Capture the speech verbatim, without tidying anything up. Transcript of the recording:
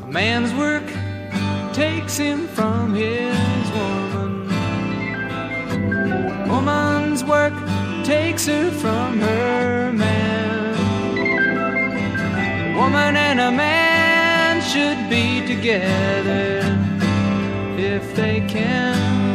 Man's work takes him from his woman. Woman's work takes her from her man. A woman and a man should be together if they can